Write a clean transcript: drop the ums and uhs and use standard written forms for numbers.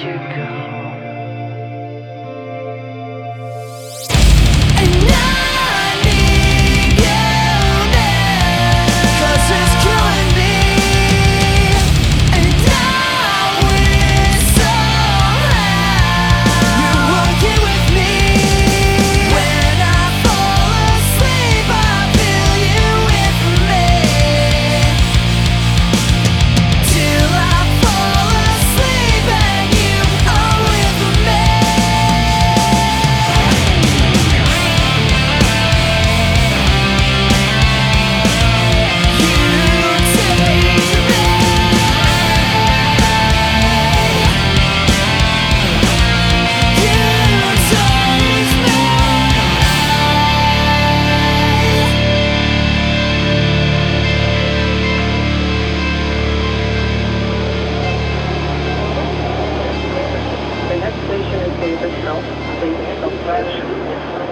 you go. And I need you now, 'cause it's killing me. And I wish somehow you were here with me. When I fall asleep, I feel you with me. Till I fall asleep and you are with me. The next station is Davis Health. Davis Health.